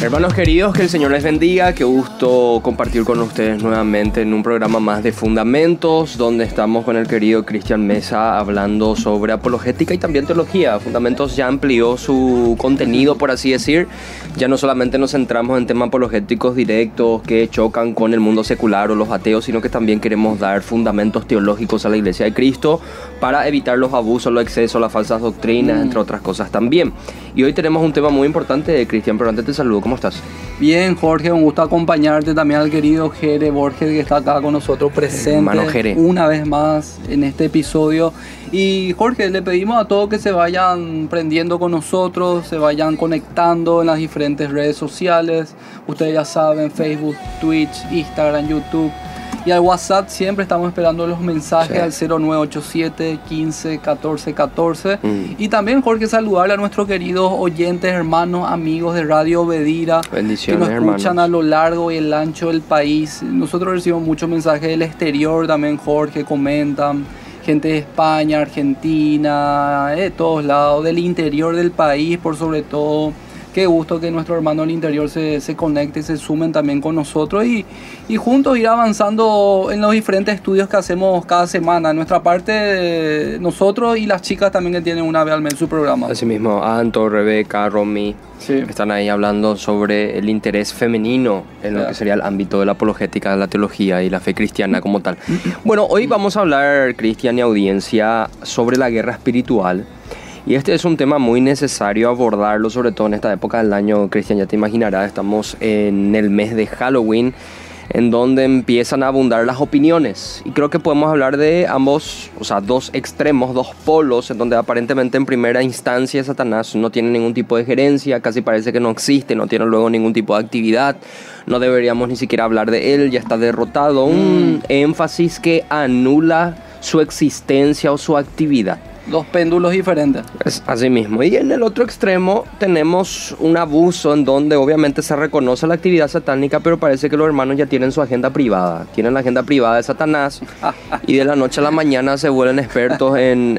Hermanos queridos, que el Señor les bendiga. Qué gusto compartir con ustedes nuevamente en un programa más de Fundamentos, donde estamos con el querido Cristian Mesa hablando sobre apologética y también teología. Fundamentos ya amplió su contenido, por así decir. Ya no solamente nos centramos en temas apologéticos directos que chocan con el mundo secular o los ateos, sino que también queremos dar fundamentos teológicos a la Iglesia de Cristo para evitar los abusos, los excesos, las falsas doctrinas, entre otras cosas también. Y hoy tenemos un tema muy importante, Cristian, pero antes te saludo. ¿Cómo estás? Bien, Jorge, un gusto acompañarte, también al querido Jere Borges, que está acá con nosotros presente una vez más en este episodio. Y Jorge, le pedimos a todos que se vayan prendiendo con nosotros, se vayan conectando en las diferentes redes sociales. Ustedes ya saben, Facebook, Twitch, Instagram, YouTube. Y al WhatsApp siempre estamos esperando los mensajes al 0987 15 14 14. Y también, Jorge, saludarle a nuestros queridos oyentes, hermanos, amigos de Radio Obedira, bendiciones, que nos escuchan a lo largo y el ancho del país. Nosotros recibimos muchos mensajes del exterior también, Jorge, comentan. Gente de España, Argentina, de todos lados, del interior del país, por sobre todo. Qué gusto que nuestro hermano del interior se conecte y se sumen también con nosotros y juntos ir avanzando en los diferentes estudios que hacemos cada semana. Nuestra parte, nosotros y las chicas también que tienen una vez al mes su programa. Así mismo, Anto, Rebeca, Romy, están ahí hablando sobre el interés femenino en lo que sería el ámbito de la apologética, de la teología y la fe cristiana como tal. Bueno, hoy vamos a hablar, Cristian y audiencia, sobre la guerra espiritual. Y este es un tema muy necesario abordarlo, sobre todo en esta época del año, Cristian, ya te imaginarás, estamos en el mes de Halloween, en donde empiezan a abundar las opiniones. Y creo que podemos hablar de ambos, o sea, dos extremos, dos polos, en donde aparentemente en primera instancia Satanás no tiene ningún tipo de gerencia, casi parece que no existe, no tiene luego ningún tipo de actividad, no deberíamos ni siquiera hablar de él, ya está derrotado, un énfasis que anula su existencia o su actividad. Dos péndulos diferentes. Así mismo. Y en el otro extremo tenemos un abuso en donde obviamente se reconoce la actividad satánica, pero parece que los hermanos ya tienen su agenda privada. Tienen la agenda privada de Satanás y de la noche a la mañana se vuelven expertos en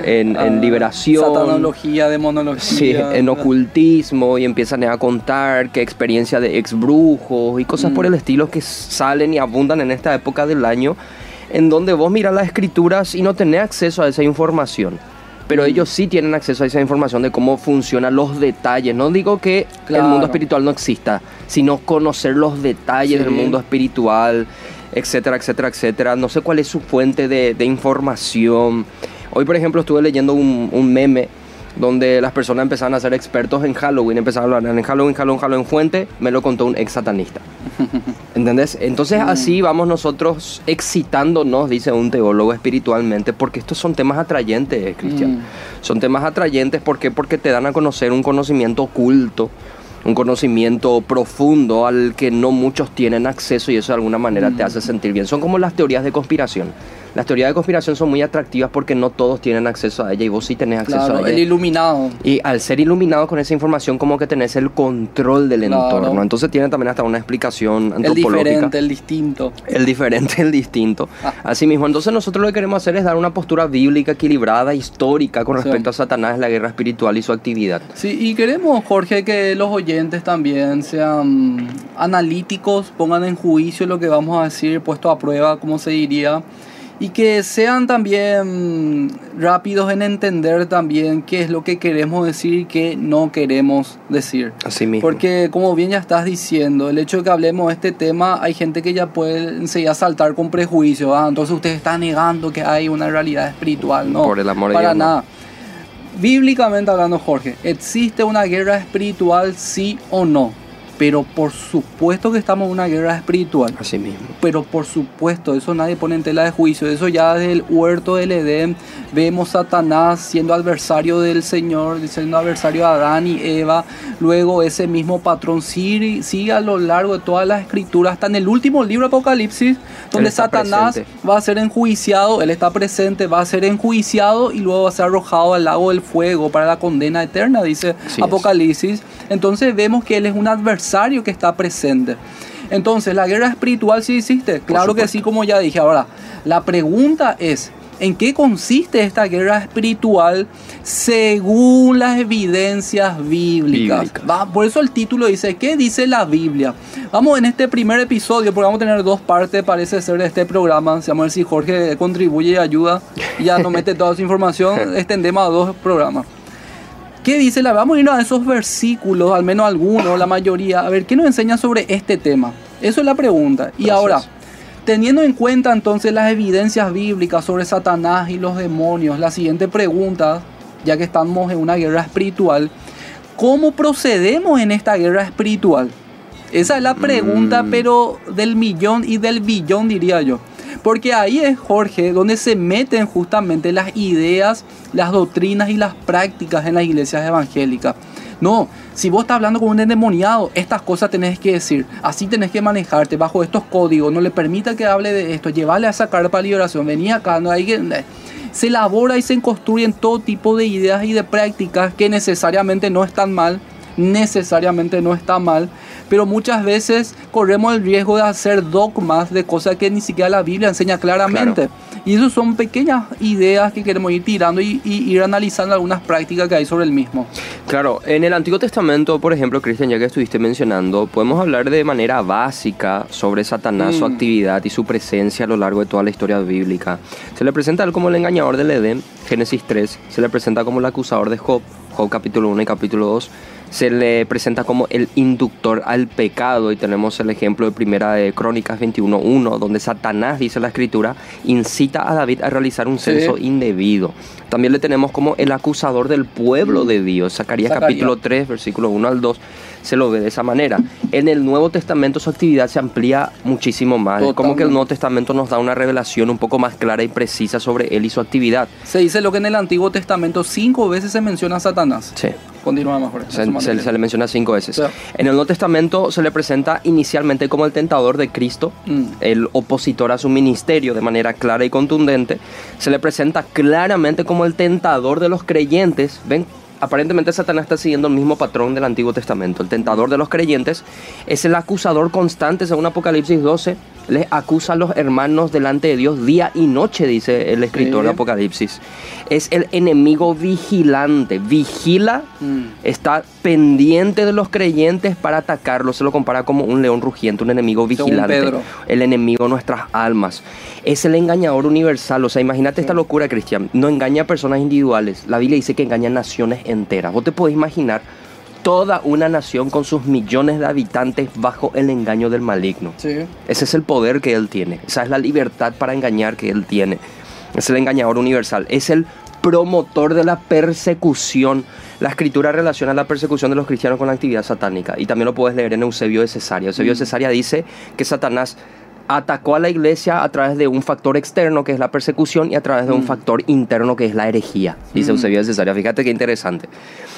liberación. Satanología, demonología. Sí, en ocultismo, y empiezan a contar qué experiencia de exbrujos y cosas por el estilo que salen y abundan en esta época del año, en donde vos mirás las escrituras y no tenés acceso a esa información. Pero ellos sí tienen acceso a esa información de cómo funcionan los detalles. No digo que el mundo espiritual no exista, sino conocer los detalles del mundo espiritual, etcétera, etcétera, etcétera. No sé cuál es su fuente de información. Hoy, por ejemplo, estuve leyendo un meme donde las personas empezaban a ser expertos en Halloween, empezaban a hablar en Halloween fuente, me lo contó un ex satanista. ¿Entendés? Entonces así vamos nosotros excitándonos, dice un teólogo, espiritualmente, porque estos son temas atrayentes, Cristian. Son temas atrayentes, ¿por qué? Porque te dan a conocer un conocimiento oculto, un conocimiento profundo al que no muchos tienen acceso, y eso de alguna manera te hace sentir bien. Son como las teorías de conspiración. Las teorías de conspiración son muy atractivas porque no todos tienen acceso a ella, y vos sí tenés acceso a ella. El iluminado. Y al ser iluminado con esa información, como que tenés el control del entorno. Entonces tiene también hasta una explicación antropológica. El distinto. El diferente, el distinto. Así mismo, entonces nosotros lo que queremos hacer es dar una postura bíblica, equilibrada, histórica con respecto a Satanás, la guerra espiritual y su actividad. Sí, y queremos, Jorge, que los oyentes también sean analíticos, pongan en juicio lo que vamos a decir, puesto a prueba, como se diría. Y que sean también rápidos en entender también qué es lo que queremos decir y qué no queremos decir. Así mismo. Porque como bien ya estás diciendo, el hecho de que hablemos de este tema, hay gente que ya puede enseguida saltar con prejuicio. Entonces usted está negando que hay una realidad espiritual. No, por el amor de Dios, para nada. Bíblicamente hablando, Jorge, ¿existe una guerra espiritual, sí o no? Pero por supuesto que estamos en una guerra espiritual. Así mismo. Pero por supuesto, eso nadie pone en tela de juicio. Eso ya desde el huerto del Edén vemos Satanás siendo adversario del Señor, siendo adversario de Adán y Eva. Luego ese mismo patrón sigue a lo largo de todas las escrituras, hasta en el último libro de Apocalipsis, donde Satanás va a ser enjuiciado. Él está presente, va a ser enjuiciado y luego va a ser arrojado al lago del fuego para la condena eterna, dice Apocalipsis. Entonces vemos que él es un adversario que está presente. Entonces, ¿la guerra espiritual sí existe? Claro que sí, como ya dije. Ahora, la pregunta es, ¿En qué consiste esta guerra espiritual según las evidencias bíblicas? Por eso el título dice, ¿qué dice la Biblia? Vamos en este primer episodio, porque vamos a tener 2 partes, parece ser, de este programa. Vamos a ver si Jorge contribuye y ayuda y ya nos mete toda su información. Extendemos a 2 programas. ¿Qué dice la Biblia? Vamos a irnos a esos versículos, al menos algunos, la mayoría, a ver qué nos enseña sobre este tema. Eso es la pregunta. Y ahora, teniendo en cuenta entonces las evidencias bíblicas sobre Satanás y los demonios, la siguiente pregunta, ya que estamos en una guerra espiritual, ¿cómo procedemos en esta guerra espiritual? Esa es la pregunta, pero del millón y del billón, diría yo. Porque ahí es, Jorge, donde se meten justamente las ideas, las doctrinas y las prácticas en las iglesias evangélicas. No, si vos estás hablando con un endemoniado, estas cosas tenés que decir, así tenés que manejarte bajo estos códigos, no le permita que hable de esto, llevarle a esa carpa de liberación, vení acá, no hay que... Se elabora y se construyen todo tipo de ideas y de prácticas que necesariamente no están mal, pero muchas veces corremos el riesgo de hacer dogmas de cosas que ni siquiera la Biblia enseña claramente. Claro. Y eso son pequeñas ideas que queremos ir tirando y ir analizando algunas prácticas que hay sobre el mismo. Claro, en el Antiguo Testamento, por ejemplo, Cristian, ya que estuviste mencionando, podemos hablar de manera básica sobre Satanás, su actividad y su presencia a lo largo de toda la historia bíblica. Se le presenta a él como el engañador del Edén, Génesis 3, se le presenta como el acusador de Job, Job capítulo 1 y capítulo 2, se le presenta como el inductor al pecado, y tenemos el ejemplo de Primera de Crónicas 21:1, donde Satanás, dice la Escritura, incita a David a realizar un censo indebido. También le tenemos como el acusador del pueblo de Dios, Zacarías capítulo 3, versículo 1 al 2, se lo ve de esa manera. En el Nuevo Testamento su actividad se amplía muchísimo más. Totalmente. Como que el Nuevo Testamento nos da una revelación un poco más clara y precisa sobre él y su actividad. Se dice lo que en el Antiguo Testamento 5 veces se menciona a Satanás. Sí. Continúa mejor. Se le menciona 5 veces. Sí. En el Nuevo Testamento se le presenta inicialmente como el tentador de Cristo, el opositor a su ministerio de manera clara y contundente. Se le presenta claramente como el tentador de los creyentes. ¿Ven? Aparentemente Satanás está siguiendo el mismo patrón del Antiguo Testamento. El tentador de los creyentes es el acusador constante, según Apocalipsis 12. Les acusa a los hermanos delante de Dios día y noche, dice el escritor de Apocalipsis. Es el enemigo vigilante. Vigila, está pendiente de los creyentes para atacarlos. Se lo compara como un león rugiente, un enemigo vigilante. El enemigo de nuestras almas. Es el engañador universal. O sea, imagínate esta locura, Cristian. No engaña a personas individuales. La Biblia dice que engaña a naciones enteras. Vos te podés imaginar toda una nación con sus millones de habitantes bajo el engaño del maligno. Sí. Ese es el poder que él tiene. Esa es la libertad para engañar que él tiene. Es el engañador universal. Es el promotor de la persecución. La Escritura relaciona la persecución de los cristianos con la actividad satánica. Y también lo puedes leer en Eusebio de Cesarea. Eusebio de Cesarea dice que Satanás atacó a la iglesia a través de un factor externo, que es la persecución, y a través de un factor interno, que es la herejía. Dice Eusebio de Cesarea. Fíjate qué interesante.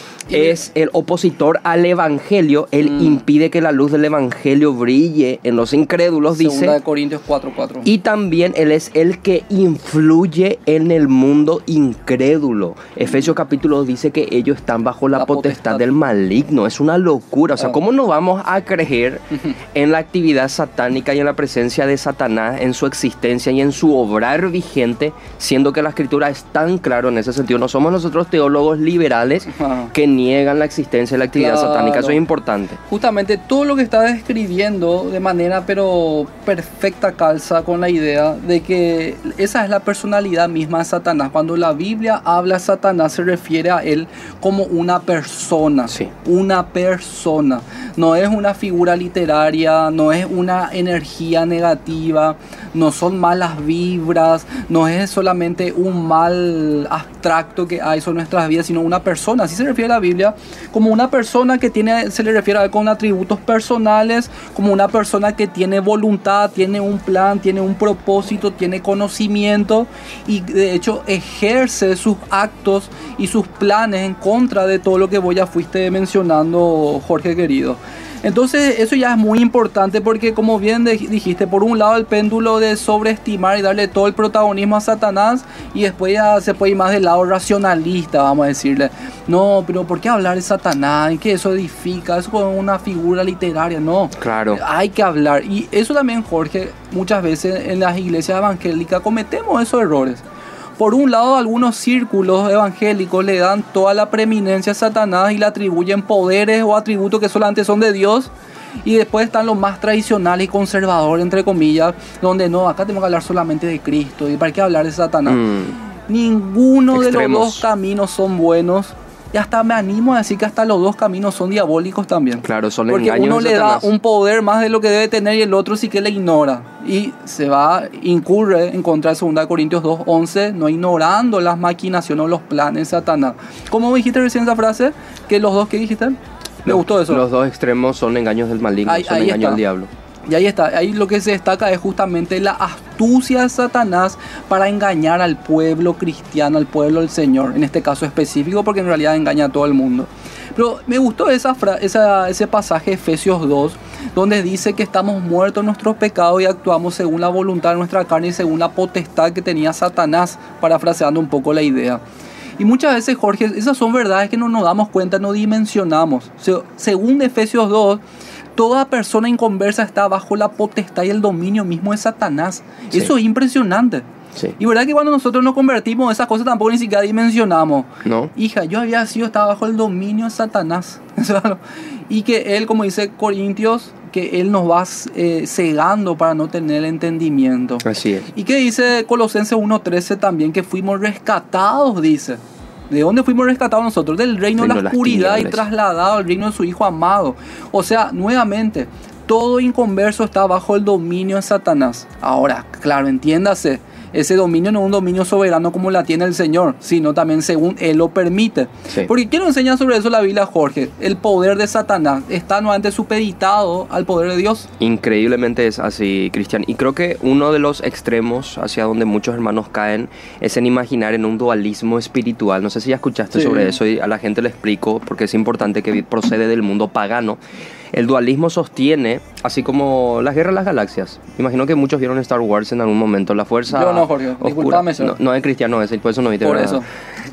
Es el opositor al evangelio. Él impide que la luz del evangelio brille en los incrédulos, dice. Segunda de Corintios 4:4. Y también él es el que influye en el mundo incrédulo. Efesios capítulo 2 dice que ellos están bajo la potestad del maligno. Es una locura. O sea, ¿cómo no vamos a creer en la actividad satánica y en la presencia de Satanás, en su existencia y en su obrar vigente, siendo que la Escritura es tan claro en ese sentido? No somos nosotros teólogos liberales que niegan la existencia de la actividad satánica. Eso es importante. Justamente todo lo que está describiendo de manera pero perfecta calza con la idea de que esa es la personalidad misma de Satanás. Cuando la Biblia habla de Satanás, se refiere a él como una persona. Sí. Una persona. No es una figura literaria, no es una energía negativa, no son malas vibras, no es solamente un mal abstracto que hay sobre nuestras vidas, sino una persona. Así se refiere a la Biblia, como una persona que tiene, se le refiere a él con atributos personales, como una persona que tiene voluntad, tiene un plan, tiene un propósito, tiene conocimiento y de hecho ejerce sus actos y sus planes en contra de todo lo que vos ya fuiste mencionando, Jorge querido. Entonces eso ya es muy importante porque, como bien dijiste, por un lado el péndulo de sobreestimar y darle todo el protagonismo a Satanás, y después ya se puede ir más del lado racionalista, vamos a decirle, no, pero ¿por qué hablar de Satanás? ¿Y qué eso edifica? Eso es una figura literaria. No, claro, hay que hablar. Y eso también, Jorge, muchas veces en las iglesias evangélicas cometemos esos errores. Por un lado, algunos círculos evangélicos le dan toda la preeminencia a Satanás y le atribuyen poderes o atributos que solamente son de Dios. Y después están los más tradicionales y conservadores, entre comillas, donde no, acá tenemos que hablar solamente de Cristo. ¿Y para qué hablar de Satanás? Ninguno de los dos caminos son buenos. Y hasta me animo a decir que hasta los dos caminos son diabólicos también. Claro, son porque engaños uno de le da Satanás. un poder más de lo que debe tener y el otro sí que le ignora. Y incurre en contra de 2 Corintios 2:11, no ignorando las maquinaciones o los planes de Satanás. ¿Cómo dijiste recién esa frase? ¿Que los dos que dijiste? ¿Me gustó eso? Los dos extremos son engaños del maligno, son engaños del diablo. Y ahí está, ahí lo que se destaca es justamente la astucia de Satanás para engañar al pueblo cristiano, al pueblo del Señor, en este caso específico, porque en realidad engaña a todo el mundo. Pero me gustó ese pasaje de Efesios 2, donde dice que estamos muertos en nuestros pecados y actuamos según la voluntad de nuestra carne y según la potestad que tenía Satanás, parafraseando un poco la idea. Y muchas veces, Jorge, esas son verdades que no nos damos cuenta, no dimensionamos. Según Efesios 2, toda persona inconversa está bajo la potestad y el dominio mismo de Satanás. Sí. Eso es impresionante. Sí. Y verdad que cuando nosotros nos convertimos, esas cosas tampoco ni siquiera dimensionamos. No. Hija, yo estaba bajo el dominio de Satanás. Y que él, como dice Corintios, que él nos va cegando para no tener el entendimiento. Así es. Y que dice Colosenses 1:13 también, que fuimos rescatados, dice. ¿De dónde fuimos rescatados nosotros? Del reino de la oscuridad y trasladados al reino de su Hijo amado. O sea, nuevamente, todo inconverso está bajo el dominio de Satanás. Ahora, claro, entiéndase, ese dominio no es un dominio soberano como la tiene el Señor, sino también según Él lo permite. Sí. Porque ¿qué nos enseña sobre eso la Biblia, Jorge? El poder de Satanás está nuevamente supeditado al poder de Dios. Increíblemente es así, Cristian. Y creo que uno de los extremos hacia donde muchos hermanos caen es en imaginar en un dualismo espiritual. No sé si ya escuchaste sobre eso y a la gente le explico porque es importante, que procede del mundo pagano. El dualismo sostiene, así como las guerras de las galaxias. Imagino que muchos vieron Star Wars en algún momento. La fuerza Yo no, Jorge, disculpame eso. No es cristiano ese, por eso no viste. Por ¿verdad? Eso.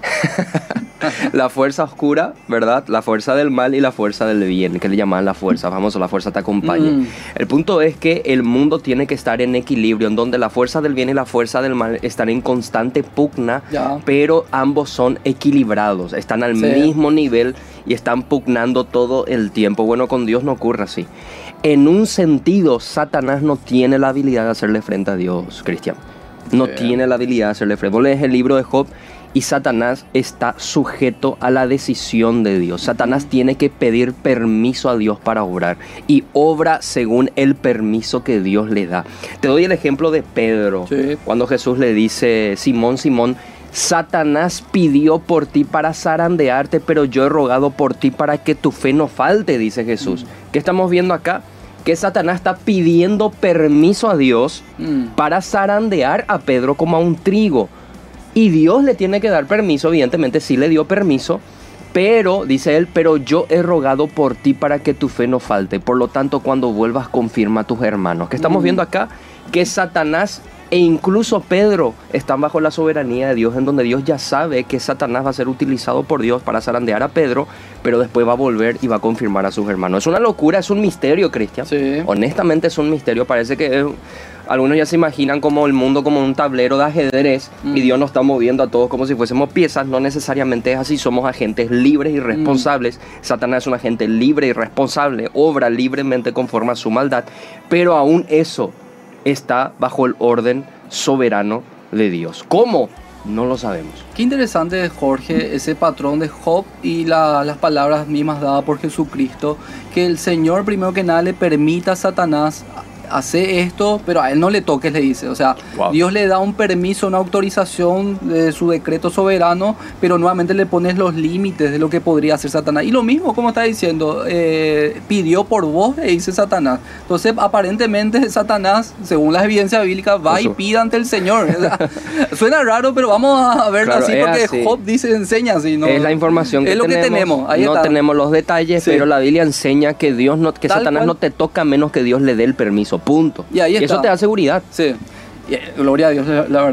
La fuerza oscura, ¿verdad? La fuerza del mal y la fuerza del bien, que le llaman la fuerza. Vamos, la fuerza te acompaña. El punto es que el mundo tiene que estar en equilibrio, en donde la fuerza del bien y la fuerza del mal están en constante pugna, pero ambos son equilibrados, están al mismo nivel y están pugnando todo el tiempo. Bueno, con Dios no ocurre así. En un sentido, Satanás no tiene la habilidad de hacerle frente a Dios, Cristian. No tiene la habilidad de hacerle frente. Vos lees el libro de Job y Satanás está sujeto a la decisión de Dios. Satanás tiene que pedir permiso a Dios para obrar y obra según el permiso que Dios le da. Te doy el ejemplo de Pedro. Cuando Jesús le dice: Simón, Simón, Satanás pidió por ti para zarandearte, pero yo he rogado por ti para que tu fe no falte, dice Jesús. ¿Qué estamos viendo acá? Que Satanás está pidiendo permiso a Dios para zarandear a Pedro como a un trigo. Y Dios le tiene que dar permiso, evidentemente sí le dio permiso, pero, dice él, pero yo he rogado por ti para que tu fe no falte. Por lo tanto, cuando vuelvas, confirma a tus hermanos. ¿Qué estamos viendo acá? Que Satanás e incluso Pedro están bajo la soberanía de Dios, en donde Dios ya sabe que Satanás va a ser utilizado por Dios para zarandear a Pedro, pero después va a volver y va a confirmar a sus hermanos. Es una locura, es un misterio, Cristian. Sí. Honestamente es un misterio. Parece que algunos ya se imaginan como el mundo como un tablero de ajedrez y Dios nos está moviendo a todos como si fuésemos piezas. No necesariamente es así, somos agentes libres y responsables. Satanás es un agente libre y responsable, obra libremente conforme a su maldad, pero aún eso está bajo el orden soberano de Dios. ¿Cómo? No lo sabemos. Qué interesante, Jorge, ese patrón de Job y las palabras mismas dadas por Jesucristo, que el Señor primero que nada le permita a Satanás hace esto, pero a él no le toques, le dice. O sea, Dios le da un permiso, una autorización de su decreto soberano, pero nuevamente le pones los límites de lo que podría hacer Satanás. Y lo mismo, como está diciendo, pidió por vos, le dice Satanás. Entonces, aparentemente, Satanás, según las evidencias bíblicas, va y pide ante el Señor. O sea, suena raro, pero vamos a verlo así, porque así. Job dice, enseña así. ¿No? Es la información que tenemos. Es lo que tenemos. Ahí no está. Tenemos los detalles, pero la Biblia enseña que Dios no, que Satanás no te toca menos que Dios le dé el permiso. Punto. Y ahí está. Eso te da seguridad. Sí. Gloria a Dios, la verdad.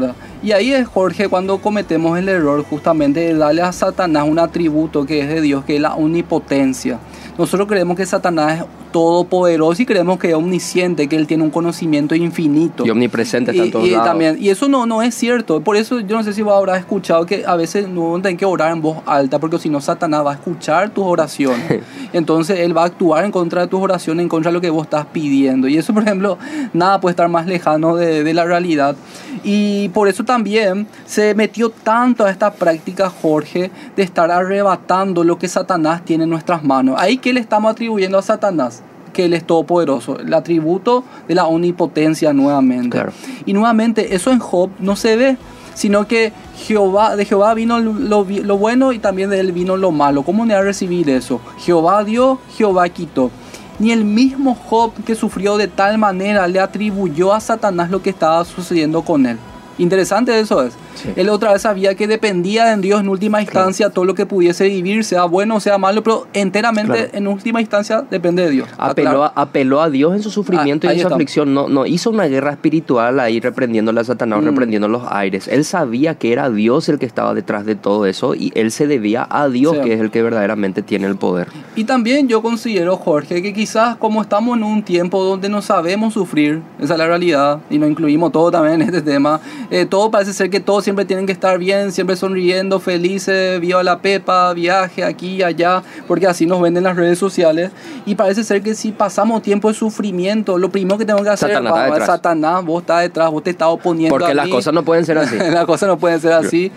Y ahí es, Jorge, cuando cometemos el error justamente de darle a Satanás un atributo que es de Dios, que es la omnipotencia. Nosotros creemos que Satanás es todopoderoso y creemos que es omnisciente, que él tiene un conocimiento infinito. Y omnipresente está en todos lados. También, y eso no es cierto. Por eso yo no sé si vos habrás escuchado que a veces no tienen que orar en voz alta, porque si no Satanás va a escuchar tus oraciones. Entonces él va a actuar en contra de tus oraciones, en contra de lo que vos estás pidiendo. Y eso, por ejemplo, nada puede estar más lejano de la realidad. Y por eso también se metió tanto a esta práctica, Jorge, de estar arrebatando lo que Satanás tiene en nuestras manos. Ahí que le estamos atribuyendo a Satanás, que él es todopoderoso, el atributo de la omnipotencia nuevamente. Claro. Y nuevamente eso en Job no se ve, sino que de Jehová vino lo bueno y también de él vino lo malo. ¿Cómo le va a recibir eso? Jehová dio, Jehová quitó. Ni el mismo Job, que sufrió de tal manera, le atribuyó a Satanás lo que estaba sucediendo con él. Interesante eso es. Sí. Él otra vez sabía que dependía de Dios en última instancia, todo lo que pudiese vivir, sea bueno o sea malo, pero enteramente en última instancia depende de Dios. Apeló a Dios en su sufrimiento y en su aflicción. No hizo una guerra espiritual ahí reprendiéndole a Satanás, reprendiendo los aires. Él sabía que era Dios el que estaba detrás de todo eso y él se debía a Dios, que es el que verdaderamente tiene el poder. Y también yo considero, Jorge, que quizás como estamos en un tiempo donde no sabemos sufrir, esa es la realidad, y nos incluimos todo también en este tema, todo parece ser que todos siempre tienen que estar bien, siempre sonriendo, felices, viva la pepa, viaje aquí y allá, porque así nos venden las redes sociales. Y parece ser que si pasamos tiempo de sufrimiento, lo primero que tengo que hacer es Satanás, vos estás detrás, vos te estás oponiendo porque a mí. Las cosas no pueden ser así. Las cosas no pueden ser así.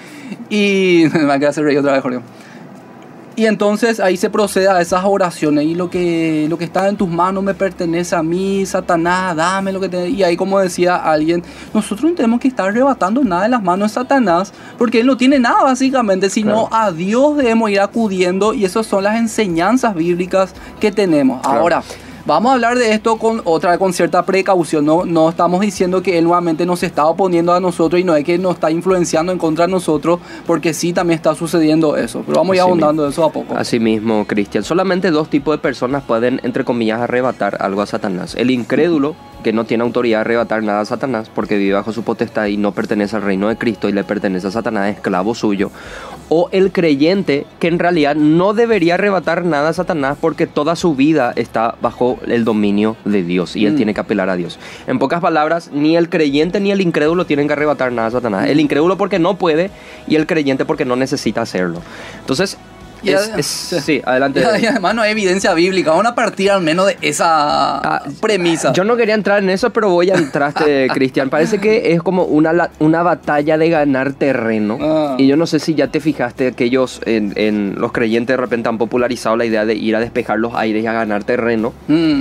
Y me va a quedar hacer reír otra vez, Jorge. Y entonces ahí se procede a esas oraciones. Y lo que está en tus manos me pertenece a mí, Satanás, dame lo que tenés. Y ahí, como decía alguien, nosotros no tenemos que estar arrebatando nada de las manos de Satanás, porque él no tiene nada básicamente, sino a Dios debemos ir acudiendo. Y esas son las enseñanzas bíblicas que tenemos. Claro. Ahora, vamos a hablar de esto con cierta precaución. No estamos diciendo que él nuevamente nos está oponiendo a nosotros y no es que nos está influenciando en contra de nosotros, porque sí también está sucediendo eso. Pero vamos a ir ahondando de eso a poco. Así mismo, Cristian. Solamente dos tipos de personas pueden, entre comillas, arrebatar algo a Satanás. El incrédulo, que no tiene autoridad de arrebatar nada a Satanás porque vive bajo su potestad y no pertenece al reino de Cristo y le pertenece a Satanás, esclavo suyo. O el creyente, que en realidad no debería arrebatar nada a Satanás porque toda su vida está bajo el dominio de Dios y él tiene que apelar a Dios. En pocas palabras, ni el creyente ni el incrédulo tienen que arrebatar nada a Satanás. El incrédulo porque no puede y el creyente porque no necesita hacerlo. Entonces, sí, adelante. Y además no hay evidencia bíblica. Vamos a partir al menos de esa premisa. Yo no quería entrar en eso, pero voy a entraste, Cristian. Parece que es como una batalla de ganar terreno. Y yo no sé si ya te fijaste que ellos, en los creyentes, de repente han popularizado la idea de ir a despejar los aires y a ganar terreno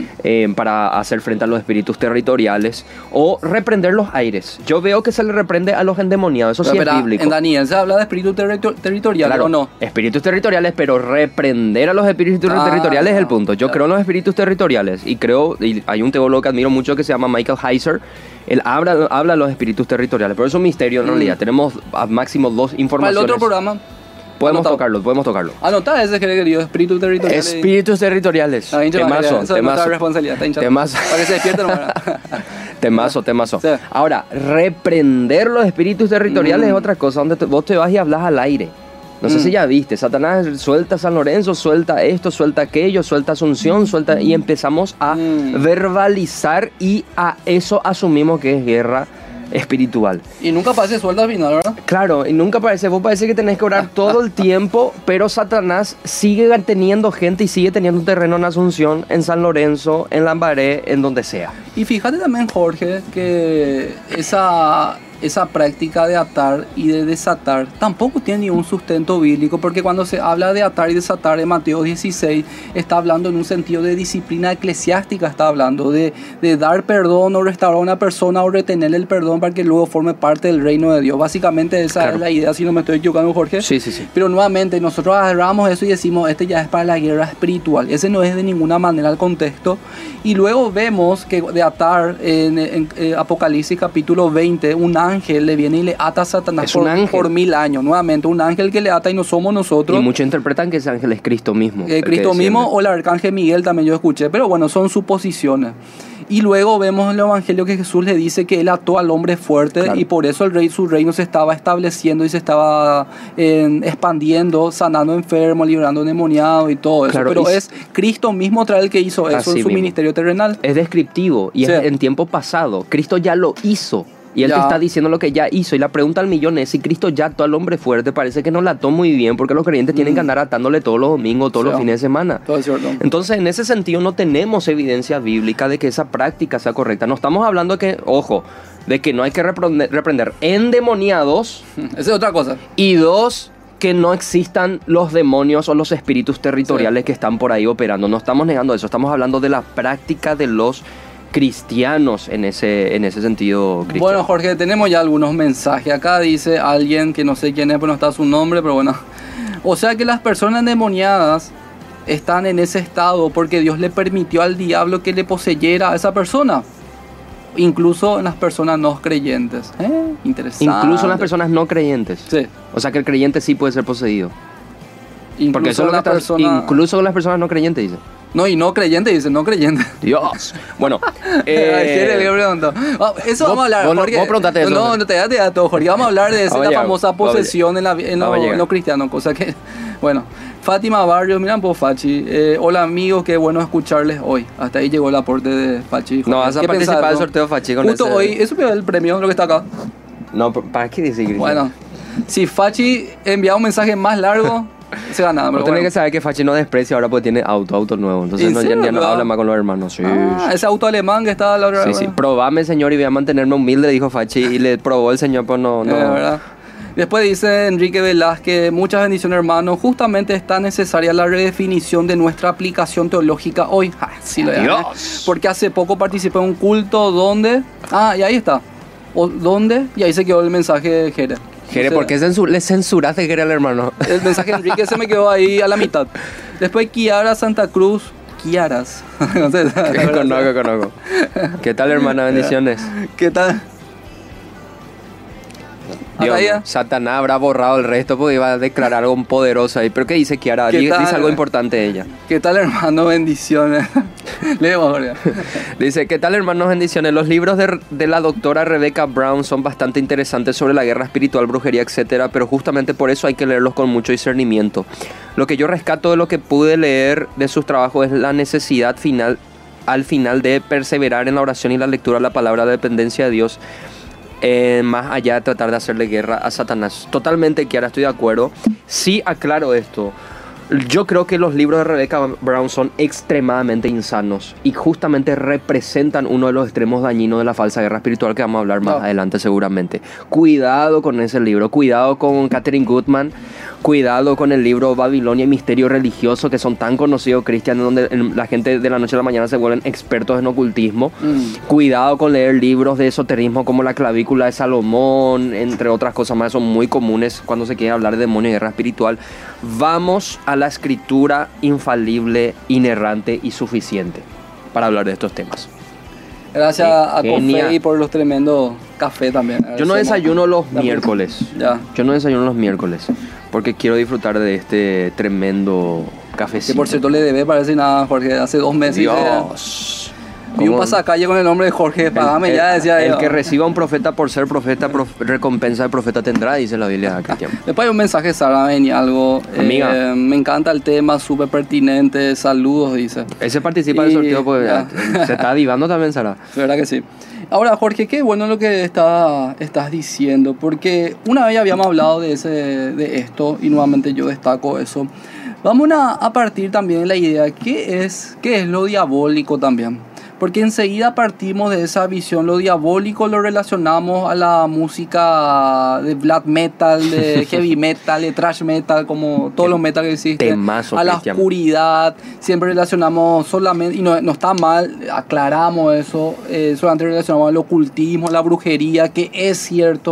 para hacer frente a los espíritus territoriales o reprender los aires. Yo veo que se le reprende a los endemoniados. Eso sí es bíblico. En Daniel se habla de espíritus territoriales, claro, ¿o no? Espíritus territoriales, pero reprender a los espíritus territoriales es el punto. Yo creo en los espíritus territoriales y hay un teólogo que admiro mucho que se llama Michael Heiser. Él habla de los espíritus territoriales, pero es un misterio en realidad. Tenemos a máximo 2 informaciones. Para el otro programa podemos tocarlo. Anotá ese, querido, espíritus territoriales. Espíritus territoriales. Temazo. Para que se despierten. Temazo. Sí. Ahora, reprender los espíritus territoriales es otra cosa, donde vos te vas y hablas al aire. No sé si ya viste, Satanás suelta San Lorenzo, suelta esto, suelta aquello, suelta Asunción, suelta, y empezamos a verbalizar y a eso asumimos que es guerra espiritual. Y nunca parece suelta al final, ¿verdad? Claro, y nunca parece, vos parece que tenés que orar todo el tiempo, pero Satanás sigue teniendo gente y sigue teniendo terreno en Asunción, en San Lorenzo, en Lambaré, en donde sea. Y fíjate también, Jorge, que esa práctica de atar y de desatar tampoco tiene ningún sustento bíblico, porque cuando se habla de atar y desatar en Mateo 16 está hablando en un sentido de disciplina eclesiástica, está hablando de dar perdón o restaurar a una persona o retener el perdón para que luego forme parte del reino de Dios. Básicamente esa es la idea, si no me estoy equivocando, Jorge. Sí. Pero nuevamente nosotros agarramos eso y decimos, este ya es para la guerra espiritual. Ese no es de ninguna manera el contexto. Y luego vemos que de atar en Apocalipsis capítulo 20, un ángel le viene y le ata a Satanás por 1000 años. Nuevamente, un ángel que le ata y no somos nosotros. Y muchos interpretan que ese ángel es Cristo mismo. Cristo mismo o el arcángel Miguel también yo escuché. Pero bueno, son suposiciones. Y luego vemos en el Evangelio que Jesús le dice que él ató al hombre fuerte, claro, y por eso su reino se estaba estableciendo y se estaba expandiendo, sanando enfermos, librando endemoniados y todo eso. Claro, pero es Cristo mismo trae el que hizo eso en su ministerio terrenal. Es descriptivo y sí, es en tiempo pasado. Cristo ya lo hizo. Y él te está diciendo lo que ya hizo. Y la pregunta al millón es, si Cristo ya ató al hombre fuerte, parece que no la ató muy bien, porque los creyentes tienen que andar atándole todos los domingos, todos los fines de semana. Todo es cierto. Entonces, en ese sentido, no tenemos evidencia bíblica de que esa práctica sea correcta. No estamos hablando de que, ojo, de que no hay que reprender endemoniados. Esa es otra cosa. Y dos, que no existan los demonios o los espíritus territoriales que están por ahí operando. No estamos negando eso. Estamos hablando de la práctica de los cristianos en ese sentido cristiano. Bueno, Jorge, tenemos ya algunos mensajes. Acá dice alguien que no sé quién es, pero no está su nombre, pero bueno. O sea que las personas endemoniadas están en ese estado porque Dios le permitió al diablo que le poseyera a esa persona. Incluso en las personas no creyentes. Interesante. Incluso en las personas no creyentes. Sí. O sea que el creyente sí puede ser poseído. Incluso porque eso incluso con las personas no creyentes, dice. No, y no creyente, dice, no creyente. Dios. Bueno. Eso vamos a hablar, Jorge. Vos preguntate eso. No, te da todo, Jorge. Vamos a hablar de esa famosa posesión en lo cristiano, cosa que... Bueno, Fátima Barrios, miran por Fachi. Hola amigos, qué bueno escucharles hoy. Hasta ahí llegó el aporte de Fachi. Jorge. No, vas a participar del sorteo Fachi con justo hoy, eso es el premio, lo que está acá. No, ¿para qué decir? Bueno, si Fachi envía un mensaje más largo... se gana, pero tenés que saber que Fachi no desprecia ahora porque tiene auto nuevo. Entonces ya no habla más con los hermanos. Sí, ese auto alemán que estaba a la hora. Sí. Probame, señor, y voy a mantenerme humilde, dijo Fachi. Y le probó el señor, pues no. ¿Verdad? Después dice Enrique Velázquez, muchas bendiciones, hermanos. Justamente está necesaria la redefinición de nuestra aplicación teológica hoy. Sí lo es. Porque hace poco participé en un culto donde... y ahí está. ¿Dónde? Y ahí se quedó el mensaje de Jerez. Jere, ¿por qué le censuraste, Jere, al hermano? El mensaje de Enrique se me quedó ahí a la mitad. Después Kiara Santa Cruz. Kiaras. No sé. Conozco. ¿Qué tal, hermana? Bendiciones. ¿Qué tal? Dios, Satanás habrá borrado el resto porque iba a declarar algo poderoso ahí. ¿Pero qué dice Kiara? Dice algo importante ella. ¿Qué tal, hermano? Bendiciones. Leemos, Jorge. Dice, ¿qué tal, hermanos? Bendiciones. Los libros de la doctora Rebecca Brown son bastante interesantes sobre la guerra espiritual, brujería, etcétera, pero justamente por eso hay que leerlos con mucho discernimiento. Lo que yo rescato de lo que pude leer de sus trabajos es la necesidad al final de perseverar en la oración y la lectura de la palabra de dependencia de Dios, más allá de tratar de hacerle guerra a Satanás. Totalmente, Kiara, estoy de acuerdo. Sí, aclaro esto. Yo creo que los libros de Rebecca Brown son extremadamente insanos y justamente representan uno de los extremos dañinos de la falsa guerra espiritual que vamos a hablar más adelante seguramente. Cuidado con ese libro, cuidado con Catherine Goodman, cuidado con el libro Babilonia y Misterio Religioso, que son tan conocidos, Cristian, donde la gente de la noche a la mañana se vuelven expertos en ocultismo. Cuidado con leer libros de esoterismo como La Clavícula de Salomón, entre otras cosas más, son muy comunes cuando se quiere hablar de demonio y guerra espiritual. Vamos a la escritura infalible, inerrante y suficiente para hablar de estos temas. Gracias a Confey por los tremendos café también. Yo no desayuno los miércoles. Yo no desayuno los miércoles porque quiero disfrutar de este tremendo cafecito. Que por cierto le debe, parece nada, Jorge, hace 2 meses. Dios. Vi un pasacalle con el nombre de Jorge, pagame ya, decía el que reciba un profeta por ser profeta, recompensa de profeta tendrá, dice la Biblia cristiana. Después hay un mensaje, Sara, ven y algo. Amiga. Me encanta el tema, súper pertinente, saludos, dice. Ese participa del sorteo, pues se está avivando también, Sara. ¿Verdad que sí? Ahora, Jorge, qué bueno lo que estás diciendo, porque una vez ya habíamos hablado de esto y nuevamente yo destaco eso. Vamos a partir también de la idea, ¿qué es lo diabólico también? Porque enseguida partimos de esa visión. Lo diabólico lo relacionamos a la música de black metal, de heavy metal, de thrash metal, como todos los metal que existen. Temazo, a la Cristian. oscuridad. Siempre relacionamos solamente, y no está mal, aclaramos eso, solamente relacionamos al ocultismo, la brujería, que es cierto,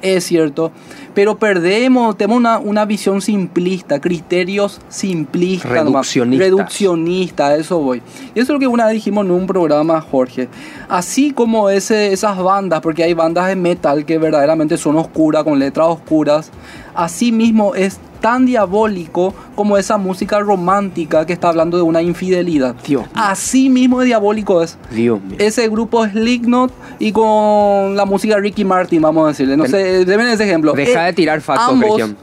es cierto, pero tenemos una visión simplista, criterios simplistas, reduccionistas, eso voy. Y eso es lo que una vez dijimos en un programa, Jorge. Así como esas bandas, porque hay bandas de metal que verdaderamente son oscuras, con letras oscuras, así mismo es tan diabólico como esa música romántica que está hablando de una infidelidad. Dios. Así mismo de diabólico es. Dios mío. Ese grupo es Slipknot y con la música Ricky Martin, vamos a decirle. No sé, deben ese ejemplo. Deja de tirar factos, Cristian.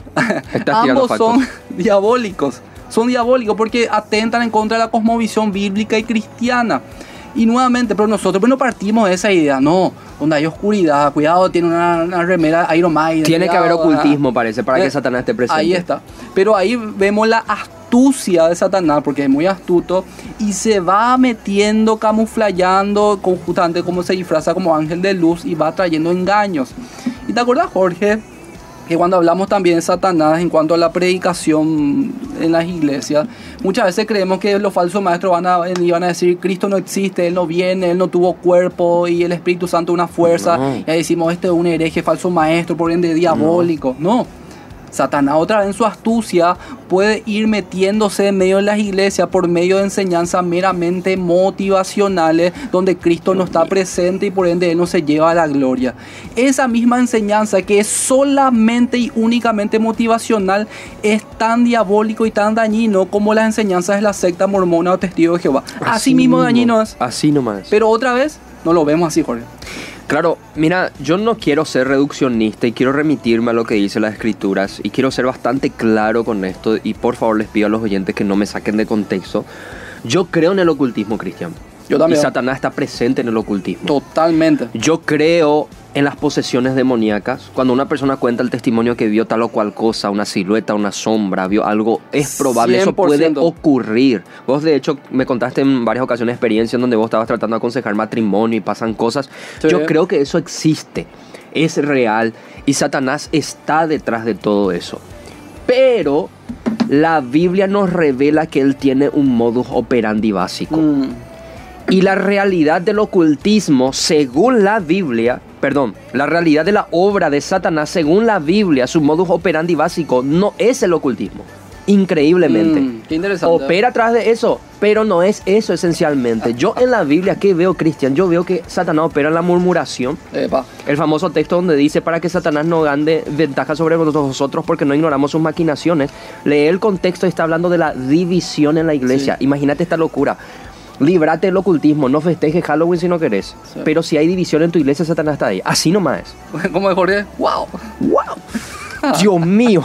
Ambos son diabólicos. Son diabólicos porque atentan en contra de la cosmovisión bíblica y cristiana. Y nuevamente, pero nosotros no partimos de esa idea, no, donde hay oscuridad, cuidado, tiene una remera Iron Maiden. Tiene que haber ocultismo, parece, para que Satanás esté presente. Ahí está. Pero ahí vemos la astucia de Satanás, porque es muy astuto, y se va metiendo, camuflayando, justamente como se disfraza como ángel de luz, y va trayendo engaños. ¿Y te acuerdas, Jorge, que cuando hablamos también de Satanás en cuanto a la predicación en las iglesias, muchas veces creemos que los falsos maestros van a decir Cristo no existe, Él no viene, Él no tuvo cuerpo y el Espíritu Santo una fuerza, y ahí decimos este es un hereje, falso maestro, por ende diabólico. No. Satanás otra vez en su astucia puede ir metiéndose en medio de las iglesias por medio de enseñanzas meramente motivacionales donde Cristo no está presente y por ende Él no se lleva a la gloria. Esa misma enseñanza que es solamente y únicamente motivacional es tan diabólico y tan dañino como las enseñanzas de la secta mormona o testigo de Jehová. Así mismo dañino es. Así nomás. Pero otra vez no lo vemos así, Jorge. Claro, mira, yo no quiero ser reduccionista y quiero remitirme a lo que dice las escrituras y quiero ser bastante claro con esto y por favor les pido a los oyentes que no me saquen de contexto. Yo creo en el ocultismo, Cristian. Yo también. Y Satanás está presente en el ocultismo. Totalmente. Yo creo en las posesiones demoníacas. Cuando una persona cuenta el testimonio que vio tal o cual cosa, una silueta, una sombra, vio algo, es probable, 100%. Eso puede ocurrir. Vos de hecho me contaste en varias ocasiones experiencias en donde vos estabas tratando de aconsejar matrimonio y pasan cosas. Sí. Yo creo que eso existe, es real y Satanás está detrás de todo eso. Pero la Biblia nos revela que él tiene un modus operandi básico. Y la realidad del ocultismo, según la Biblia, la realidad de la obra de Satanás, según la Biblia, su modus operandi básico, no es el ocultismo. Increíblemente. Qué interesante. Opera atrás de eso, pero no es eso esencialmente. Yo en la Biblia, ¿qué veo, Cristian? Yo veo que Satanás opera en la murmuración. El famoso texto donde dice, para que Satanás no gane ventaja sobre nosotros porque no ignoramos sus maquinaciones. Lee el contexto y está hablando de la división en la iglesia. Sí. Imagínate esta locura. Líbrate del ocultismo, no festejes Halloween si no querés. Sí. Pero si hay división en tu iglesia, Satanás está ahí. Así nomás es. ¿Cómo es, Jorge? ¡Wow! ¡Wow! ¡Dios mío!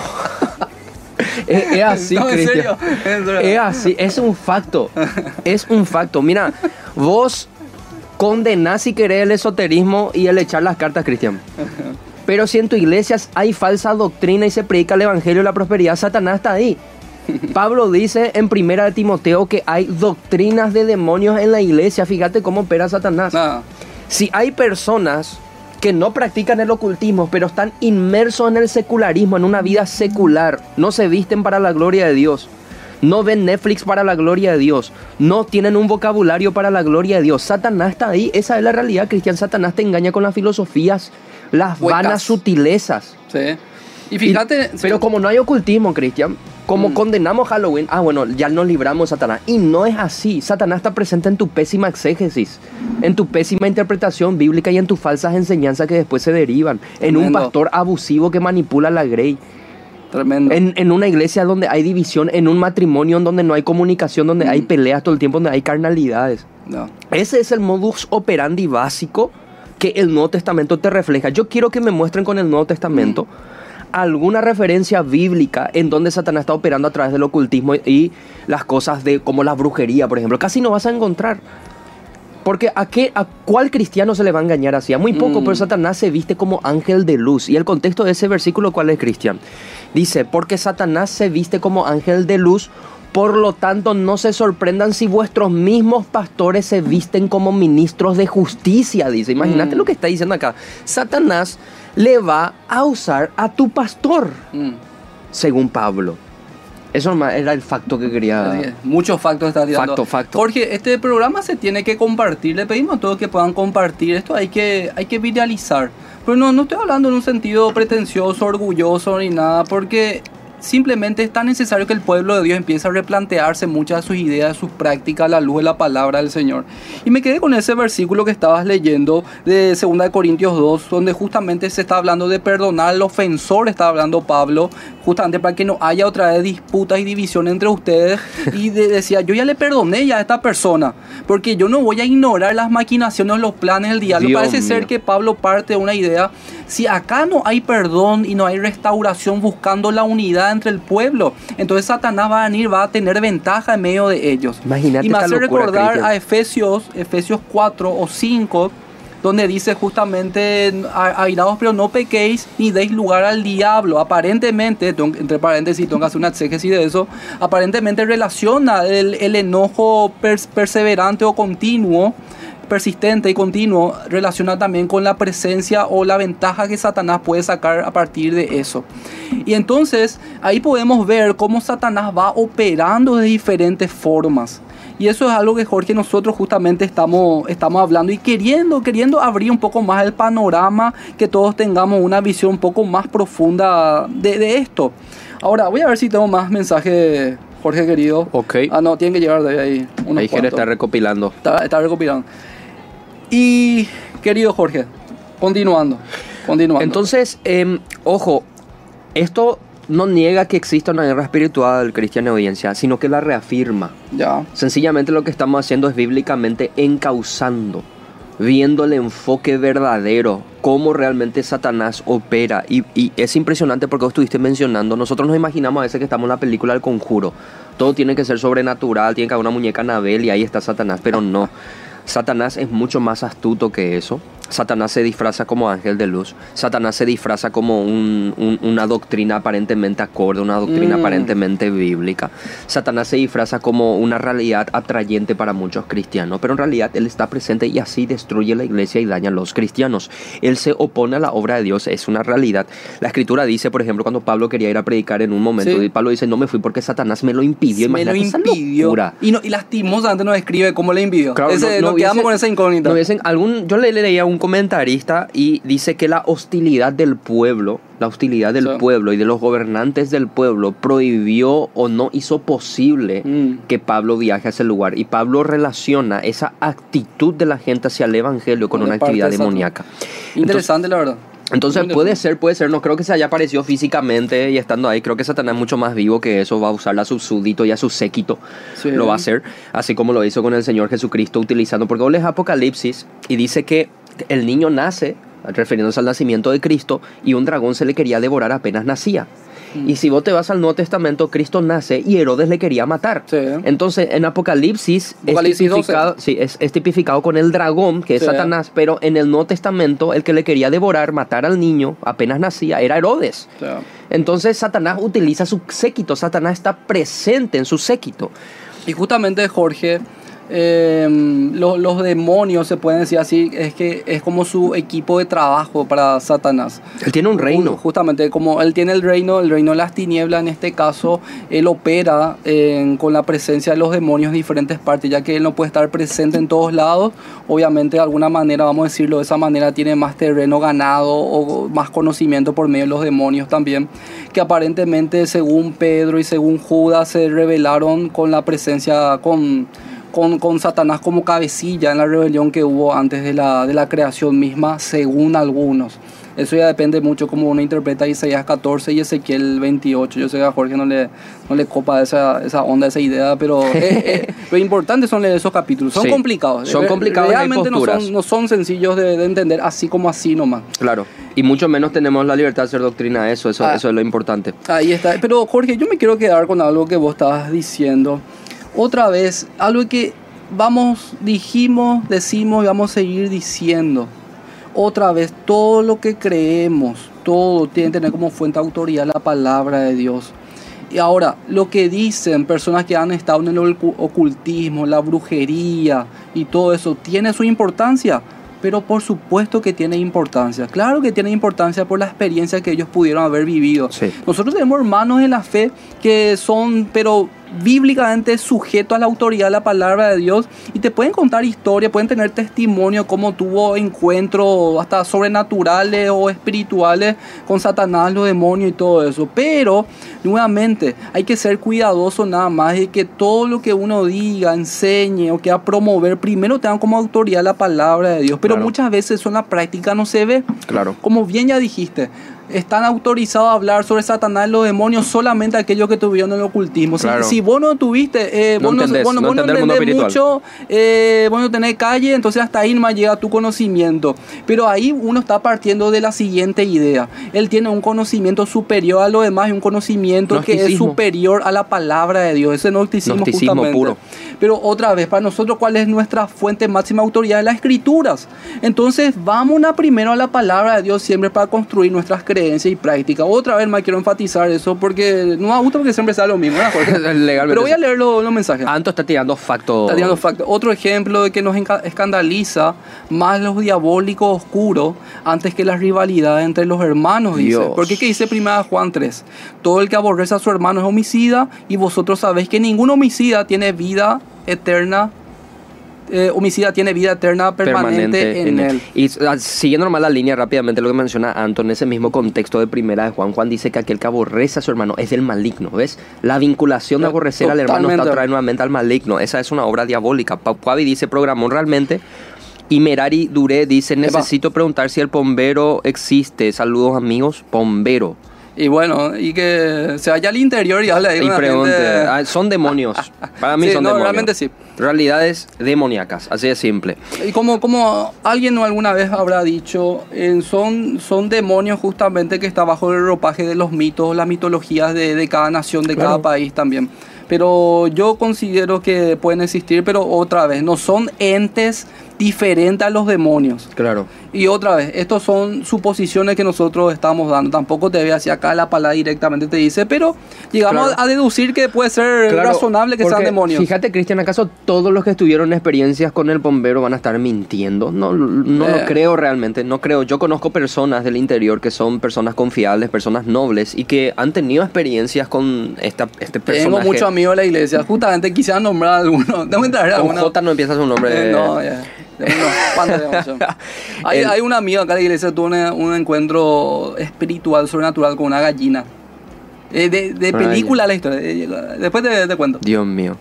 Es así, no, Cristian. Es así, es un facto. Es un facto. Mira, vos condenás si querés el esoterismo y el echar las cartas, Cristian. Pero si en tu iglesia hay falsa doctrina y se predica el evangelio de la prosperidad, Satanás está ahí. Pablo dice en 1 Timoteo que hay doctrinas de demonios en la iglesia. Fíjate cómo opera Satanás. Si hay personas que no practican el ocultismo, pero están inmersos en el secularismo, en una vida secular, no se visten para la gloria de Dios, no ven Netflix para la gloria de Dios, no tienen un vocabulario para la gloria de Dios, Satanás está ahí. Esa es la realidad, Cristian. Satanás te engaña con las filosofías, las vanas sutilezas. Sí. Y fíjate... Pero como no hay ocultismo, Cristian, como condenamos Halloween, bueno, ya nos libramos de Satanás. Y no es así. Satanás está presente en tu pésima exégesis, en tu pésima interpretación bíblica y en tus falsas enseñanzas que después se derivan. En un pastor abusivo que manipula la grey. Tremendo. En una iglesia donde hay división, en un matrimonio donde no hay comunicación, donde hay peleas todo el tiempo, donde hay carnalidades. No. Ese es el modus operandi básico que el Nuevo Testamento te refleja. Yo quiero que me muestren con el Nuevo Testamento alguna referencia bíblica en donde Satanás está operando a través del ocultismo y las cosas como la brujería, por ejemplo. Casi no vas a encontrar. Porque ¿a cuál cristiano se le va a engañar así? A muy poco, pero Satanás se viste como ángel de luz. Y el contexto de ese versículo, ¿cuál es, Cristian? Dice, porque Satanás se viste como ángel de luz, por lo tanto no se sorprendan si vuestros mismos pastores se visten como ministros de justicia, dice. Imagínate lo que está diciendo acá. Satanás le va a usar a tu pastor, según Pablo. Eso nomás era el facto que quería. Muchos factos está tirando. Facto. Jorge, este programa se tiene que compartir. Le pedimos a todos que puedan compartir. Esto hay que viralizar. Pero no estoy hablando en un sentido pretencioso, orgulloso ni nada, porque simplemente es tan necesario que el pueblo de Dios empiece a replantearse muchas de sus ideas, sus prácticas a la luz de la palabra del Señor. Y me quedé con ese versículo que estabas leyendo de 2 Corintios 2, donde justamente se está hablando de perdonar al ofensor, está hablando Pablo, justamente para que no haya otra vez disputas y división entre ustedes. Y decía, yo ya le perdoné ya a esta persona, porque yo no voy a ignorar las maquinaciones, los planes del diablo. Parece ser que Pablo parte de una idea: si acá no hay perdón y no hay restauración buscando la unidad entre el pueblo, entonces Satanás va a tener ventaja en medio de ellos. Imagínate. Y me hace recordar a Efesios 4 o 5, donde dice justamente: airaos pero no pequéis ni deis lugar al diablo. Aparentemente, entre paréntesis, tengo que hacer una exégesis de eso, aparentemente relaciona el enojo perseverante o continuo, persistente y continuo, relaciona también con la presencia o la ventaja que Satanás puede sacar a partir de eso. Y entonces ahí podemos ver cómo Satanás va operando de diferentes formas. Y eso es algo que, Jorge, nosotros justamente estamos hablando y queriendo abrir un poco más el panorama, que todos tengamos una visión un poco más profunda de esto. Ahora, voy a ver si tengo más mensajes, Jorge querido. Ok. No, tienen que llegar de ahí. Ahí Jere está recopilando. Está recopilando. Y, querido Jorge, continuando. Entonces, ojo, esto no niega que exista una guerra espiritual, cristiana audiencia, sino que la reafirma. Ya. Sencillamente lo que estamos haciendo es bíblicamente encauzando, viendo el enfoque verdadero, cómo realmente Satanás opera. Y es impresionante porque vos estuviste mencionando, nosotros nos imaginamos a veces que estamos en la película El Conjuro. Todo tiene que ser sobrenatural, tiene que haber una muñeca Anabel y ahí está Satanás, pero no. Satanás es mucho más astuto que eso. Satanás se disfraza como ángel de luz. Satanás se disfraza como una doctrina aparentemente acorde, una doctrina aparentemente bíblica. Satanás se disfraza como una realidad atrayente para muchos cristianos, pero en realidad él está presente y así destruye la iglesia y daña a los cristianos. Él se opone a la obra de Dios, es una realidad. La escritura dice, por ejemplo, cuando Pablo quería ir a predicar en un momento, y Pablo dice, no me fui porque Satanás me lo impidió. Imagínate, esa locura. Y lastimosamente nos escribe cómo le impidió. Claro, nos quedamos con esa incógnita. Yo le leía a un comentarista y dice que la hostilidad del pueblo y de los gobernantes del pueblo prohibió o no hizo posible que Pablo viaje a ese lugar. Y Pablo relaciona esa actitud de la gente hacia el evangelio con una actividad demoníaca. Interesante, la verdad. Entonces puede ser, no creo que se haya aparecido físicamente y estando ahí, creo que Satanás es mucho más vivo que eso, va a usar a su súbdito y a su séquito, lo va a hacer, así como lo hizo con el Señor Jesucristo utilizando, porque vos lees Apocalipsis y dice que el niño nace, refiriéndose al nacimiento de Cristo, y un dragón se le quería devorar apenas nacía. Y si vos te vas al Nuevo Testamento, Cristo nace y Herodes le quería matar. Sí. Entonces, en Apocalipsis es tipificado con el dragón, que es Satanás, pero en el Nuevo Testamento, el que le quería devorar, matar al niño apenas nacía, era Herodes. Sí. Entonces, Satanás utiliza su séquito, Satanás está presente en su séquito. Y justamente, Jorge, los demonios, se pueden decir así, es que es como su equipo de trabajo para Satanás. Él tiene un reino. Justamente, como él tiene el reino de las tinieblas, en este caso, él opera con la presencia de los demonios en diferentes partes, ya que él no puede estar presente en todos lados. Obviamente, de alguna manera, vamos a decirlo de esa manera, tiene más terreno ganado o más conocimiento por medio de los demonios también, que aparentemente, según Pedro y según Judas, se rebelaron con la presencia, con Satanás como cabecilla en la rebelión que hubo antes de la creación misma, según algunos. Eso ya depende mucho cómo uno interpreta Isaías 14 y Ezequiel 28. Yo sé que a Jorge no le copa esa onda, esa idea, pero lo importante son esos capítulos. Son complicados. Son complicados. Realmente no son sencillos de entender así como así nomás. Claro. Y mucho menos tenemos la libertad de hacer doctrina. Eso es lo importante. Ahí está. Pero Jorge, yo me quiero quedar con algo que vos estabas diciendo. Otra vez, algo que decimos y vamos a seguir diciendo. Otra vez, todo lo que creemos, todo tiene que tener como fuente de autoridad la palabra de Dios. Y ahora, lo que dicen personas que han estado en el ocultismo, la brujería y todo eso, ¿tiene su importancia? pero por supuesto que tiene importancia. Claro que tiene importancia por la experiencia que ellos pudieron haber vivido. Sí. Nosotros tenemos hermanos en la fe que son, pero bíblicamente sujetos a la autoridad de la palabra de Dios, y te pueden contar historias, pueden tener testimonio cómo tuvo encuentros hasta sobrenaturales o espirituales con Satanás, los demonios y todo eso. Pero nuevamente hay que ser cuidadoso nada más de que todo lo que uno diga, enseñe o quiera promover, primero tengan como autoridad la palabra de Dios. Pero muchas veces eso en la práctica no se ve. Claro. Como bien ya dijiste, están autorizados a hablar sobre Satanás y los demonios solamente aquellos que tuvieron el ocultismo. Claro. Si vos no tuviste, vos no entendés mucho, vos no tenés calle, entonces hasta ahí más llega tu conocimiento. Pero ahí uno está partiendo de la siguiente idea. Él tiene un conocimiento superior a lo demás y un conocimiento que es superior a la palabra de Dios. Ese gnosticismo justamente. Puro. Pero otra vez, para nosotros, ¿cuál es nuestra fuente máxima autoridad? Las Escrituras. Entonces, vamos primero a la palabra de Dios siempre para construir nuestras creencias y prácticas. Otra vez más quiero enfatizar eso porque no me gusta porque siempre sale lo mismo, ¿verdad? Pero voy a leer los mensajes. Anto está tirando factos. Otro ejemplo de que nos escandaliza más los diabólicos oscuros antes que las rivalidades entre los hermanos, dice. Porque ¿qué dice 1 Juan 3? Todo el que aborrece a su hermano es homicida, y vosotros sabéis que ningún homicida tiene vida eterna. Homicida tiene vida eterna permanente en él. Y siguiendo nomás la línea rápidamente lo que menciona Anton, en ese mismo contexto de 1 Juan dice que aquel que aborrece a su hermano es del maligno, ¿ves? La vinculación de aborrecer al hermano está trae nuevamente al maligno. Esa es una obra diabólica. Paucavi dice, programó realmente. Y Merari Duré dice, necesito preguntar si el bombero existe. Saludos amigos, bombero. Y bueno, y que se vaya al interior y hable ahí. Y pregunte, son demonios. Para mí son demonios. Realmente sí. Realidades demoníacas, así de simple. Y como alguien alguna vez habrá dicho, son demonios justamente que está bajo el ropaje de los mitos, las mitologías de cada nación, de cada país también. Pero yo considero que pueden existir, pero otra vez, no son entes diferentes a los demonios. Claro. Y otra vez, estos son suposiciones que nosotros estamos dando. Tampoco te ve así acá la palabra directamente te dice, pero llegamos a deducir que puede ser razonable que sean demonios. Fíjate, Cristian, ¿acaso todos los que estuvieron experiencias con el bombero van a estar mintiendo? No lo creo realmente, no creo. Yo conozco personas del interior que son personas confiables, personas nobles y que han tenido experiencias con este personaje. Tengo muchos amigos de la iglesia, justamente quisiera nombrar a alguno. Tengo que entrar a alguno. J no empieza su nombre. No, ya. Hay una amiga acá de la iglesia que tuvo un encuentro espiritual, sobrenatural con una gallina. De película la historia. Después te cuento. Dios mío.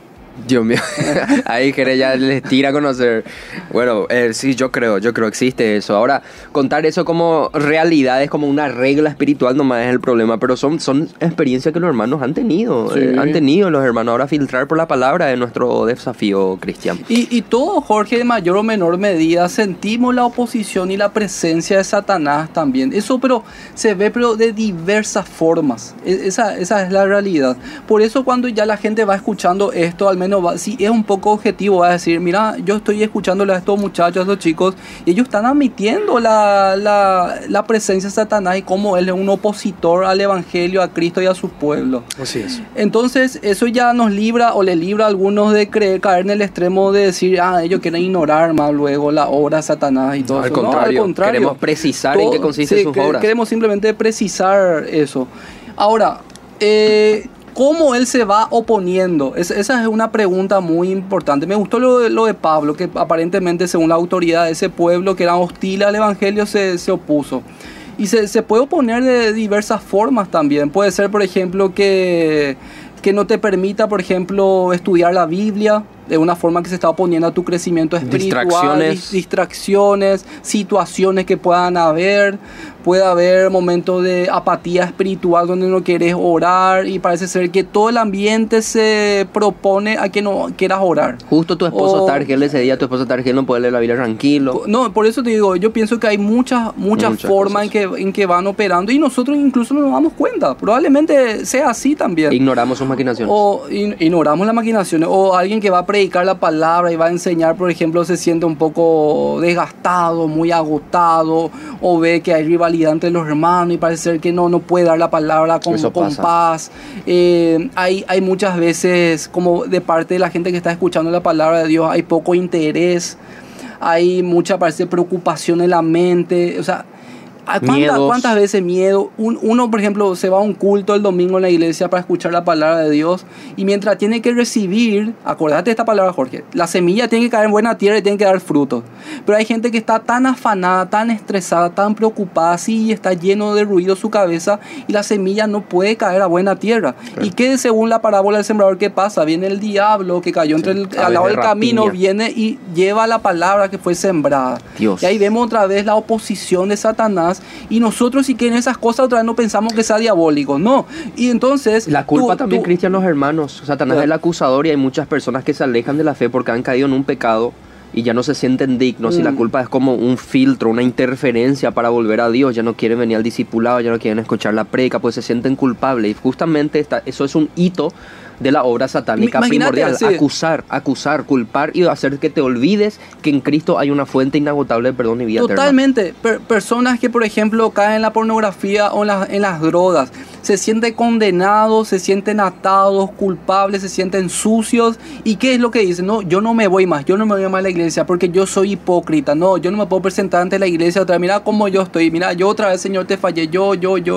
Ahí Jere ya les tira a conocer. Bueno, sí, yo creo existe eso. Ahora, contar eso como realidades, como una regla espiritual nomás es el problema, pero son experiencias que los hermanos han tenido. Sí. Han tenido los hermanos. Ahora filtrar por la palabra es nuestro desafío, Cristian. Y todos, Jorge, en mayor o menor medida sentimos la oposición y la presencia de Satanás también. Eso se ve de diversas formas. Esa es la realidad. Por eso cuando ya la gente va escuchando esto, al menos si es un poco objetivo, va a decir, mira, yo estoy escuchándole a estos muchachos, a estos chicos, y ellos están admitiendo la presencia de Satanás y cómo él es un opositor al evangelio, a Cristo y a su pueblo. Así es. Entonces eso ya nos libra o le libra a algunos de caer en el extremo de decir, ellos quieren ignorar más luego la obra de Satanás y todo al eso. Contrario, al contrario, queremos precisar en qué consisten sus obras. Queremos simplemente precisar eso. Ahora, ¿cómo él se va oponiendo? Esa es una pregunta muy importante. Me gustó lo de Pablo, que aparentemente, según la autoridad de ese pueblo que era hostil al evangelio, se opuso. Y se puede oponer de diversas formas también. Puede ser, por ejemplo, que no te permita, por ejemplo, estudiar la Biblia de una forma que se está oponiendo a tu crecimiento espiritual. Distracciones, situaciones que puedan haber. Puede haber momentos de apatía espiritual donde no quieres orar y parece ser que todo el ambiente se propone a que no quieras orar. Justo tu esposo Targel ese día, tu esposo Targel no puede leer la Biblia tranquilo. No, por eso te digo, yo pienso que hay muchas formas en que van operando y nosotros incluso no nos damos cuenta. Probablemente sea así también. Ignoramos sus maquinaciones. O ignoramos las maquinaciones. O alguien que va a predicar la palabra y va a enseñar, por ejemplo, se siente un poco desgastado, muy agotado, o ve que hay rivalidad entre los hermanos y parece ser que no puede dar la palabra con paz. Hay muchas veces, como de parte de la gente que está escuchando la palabra de Dios, hay poco interés. hay mucha, parece, preocupación en la mente, o sea, ¿cuántas veces miedo? Uno, por ejemplo, se va a un culto el domingo en la iglesia para escuchar la palabra de Dios y mientras tiene que recibir, acordate de esta palabra, Jorge, la semilla tiene que caer en buena tierra y tiene que dar frutos. Pero hay gente que está tan afanada, tan estresada, tan preocupada, sí, está lleno de ruido su cabeza y la semilla no puede caer a buena tierra. Claro. ¿Y qué, según la parábola del sembrador, qué pasa? Viene el diablo que cayó al lado del camino, viene y lleva la palabra que fue sembrada. Dios. Y ahí vemos otra vez la oposición de Satanás. Y nosotros sí que en esas cosas otra vez no pensamos que sea diabólico, no. Y entonces... La culpa también, Cristian, los hermanos. Satanás es el acusador y hay muchas personas que se alejan de la fe porque han caído en un pecado y ya no se sienten dignos. Y la culpa es como un filtro, una interferencia para volver a Dios. Ya no quieren venir al discipulado, ya no quieren escuchar la prédica, pues se sienten culpables. Y justamente eso es un hito de la obra satánica primordial, sí. acusar, culpar y hacer que te olvides que en Cristo hay una fuente inagotable de perdón y vida totalmente eterna. Personas que, por ejemplo, caen en la pornografía o en las drogas, se sienten condenados, se sienten atados, culpables, se sienten sucios. ¿Y qué es lo que dicen? No, yo no me voy más a la iglesia porque yo soy hipócrita. No, yo no me puedo presentar ante la iglesia otra vez. Mira cómo yo estoy, mira, yo otra vez, Señor, te fallé, yo.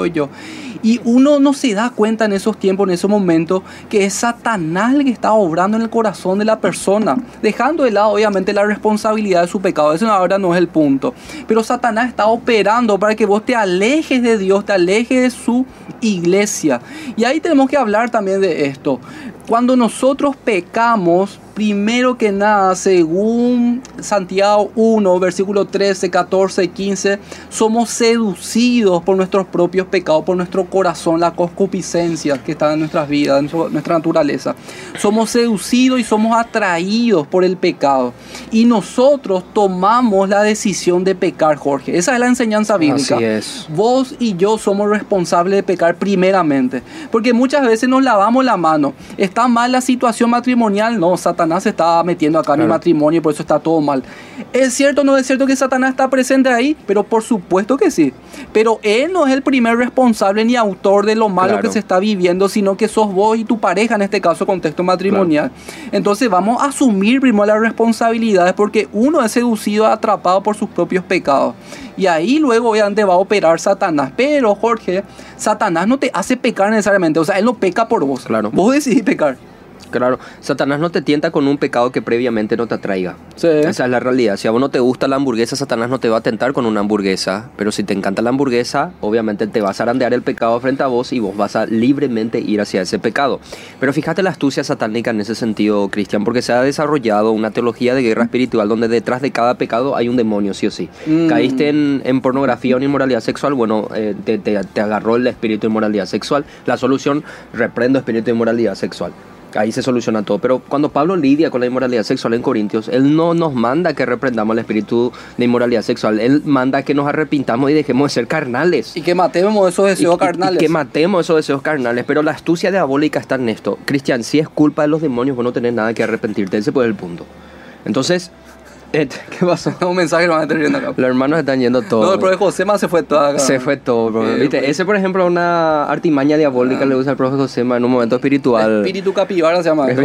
Y uno no se da cuenta en esos tiempos, en esos momentos, que es Satanás el que está obrando en el corazón de la persona, dejando de lado obviamente la responsabilidad de su pecado. Eso ahora no es el punto, pero Satanás está operando para que vos te alejes de Dios, te alejes de su iglesia. Y ahí tenemos que hablar también de esto. Cuando nosotros pecamos, primero que nada, según Santiago 1, versículo 13, 14, 15, somos seducidos por nuestros propios pecados, por nuestro corazón, la concupiscencia que está en nuestras vidas, en nuestra naturaleza. Somos seducidos y somos atraídos por el pecado. Y nosotros tomamos la decisión de pecar, Jorge. Esa es la enseñanza bíblica. Así es. Vos y yo somos responsables de pecar primeramente. Porque muchas veces nos lavamos la mano. ¿Está mal la situación matrimonial? No, Satanás se está metiendo acá en mi matrimonio y por eso está todo mal. ¿Es cierto o no es cierto que Satanás está presente ahí? Pero por supuesto que sí. Pero él no es el primer responsable ni autor de lo malo que se está viviendo, sino que sos vos y tu pareja, en este caso contexto matrimonial. Entonces vamos a asumir primero las responsabilidades porque uno es seducido, atrapado por sus propios pecados. Y ahí luego obviamente va a operar Satanás. Pero Jorge, Satanás no te hace pecar necesariamente. O sea, él no peca por vos. Claro. Vos decidís pecar. Claro, Satanás no te tienta con un pecado que previamente no te atraiga. Sí. Esa es la realidad. Si a vos no te gusta la hamburguesa, Satanás no te va a tentar con una hamburguesa. Pero si te encanta la hamburguesa, obviamente te va a zarandear el pecado frente a vos y vos vas a libremente ir hacia ese pecado. Pero fíjate la astucia satánica en ese sentido, Cristian, porque se ha desarrollado una teología de guerra espiritual donde detrás de cada pecado hay un demonio, sí o sí. Caíste en pornografía o en inmoralidad sexual, bueno, te agarró el espíritu de inmoralidad sexual. La solución, reprendo espíritu de inmoralidad sexual. Ahí se soluciona todo. Pero cuando Pablo lidia con la inmoralidad sexual en Corintios, él no nos manda que reprendamos el espíritu de inmoralidad sexual. Él manda que nos arrepintamos y dejemos de ser carnales. Y que matemos esos deseos carnales. Y que matemos esos deseos carnales. Pero la astucia diabólica está en esto. Cristian, si es culpa de los demonios, vos no tenés nada que arrepentirte. Ese fue el punto. Entonces... ¿Qué pasó? Un mensaje que van a estar viendo acá. Los hermanos están yendo todos. No, el profe Josema se fue todo acá. Se fue todo, bro. ¿Viste? Ese, por ejemplo, es una artimaña diabólica le usa el profe Josema en un momento espiritual. Espíritu capibara se llama.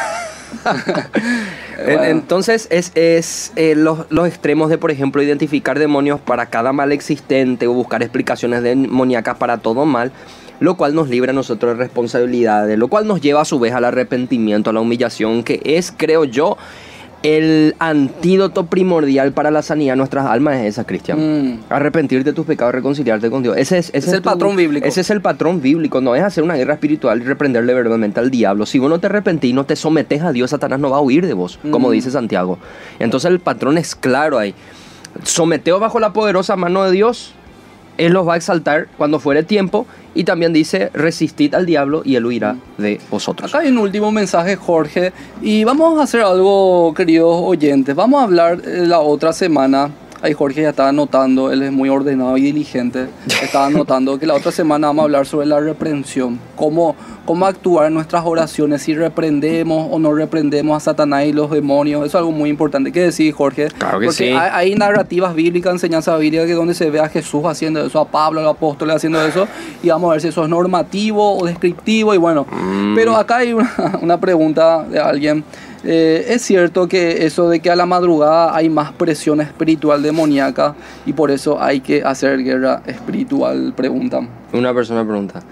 Entonces es los extremos de, por ejemplo, identificar demonios para cada mal existente o buscar explicaciones demoníacas para todo mal, lo cual nos libra a nosotros de responsabilidades, lo cual nos lleva a su vez al arrepentimiento, a la humillación, que es, creo yo, el antídoto primordial para la sanidad de nuestras almas. Es esa, Cristian. Arrepentirte de tus pecados, reconciliarte con Dios. Ese es el patrón bíblico. Ese es el patrón bíblico. No es hacer una guerra espiritual y reprenderle verdaderamente al diablo. Si vos no te arrepentís, no te sometés a Dios, Satanás no va a huir de vos, como dice Santiago. Entonces el patrón es claro ahí. Someteos bajo la poderosa mano de Dios. Él los va a exaltar cuando fuere tiempo. Y también dice, resistid al diablo y él huirá de vosotros. Acá hay un último mensaje, Jorge. Y vamos a hacer algo, queridos oyentes. Vamos a hablar la otra semana. Ahí Jorge ya estaba anotando, él es muy ordenado y diligente. Estaba anotando que la otra semana vamos a hablar sobre la reprensión. Cómo actuar en nuestras oraciones, si reprendemos o no reprendemos a Satanás y los demonios. Eso es algo muy importante. ¿Qué decís, Jorge? Claro que porque sí. Hay narrativas bíblicas, enseñanza bíblica, que donde se ve a Jesús haciendo eso, a Pablo, a los apóstoles haciendo eso. Y vamos a ver si eso es normativo o descriptivo. Y bueno, pero acá hay una pregunta de alguien. Es cierto que eso de que a la madrugada hay más presión espiritual demoníaca y por eso hay que hacer guerra espiritual, preguntan. Una persona pregunta.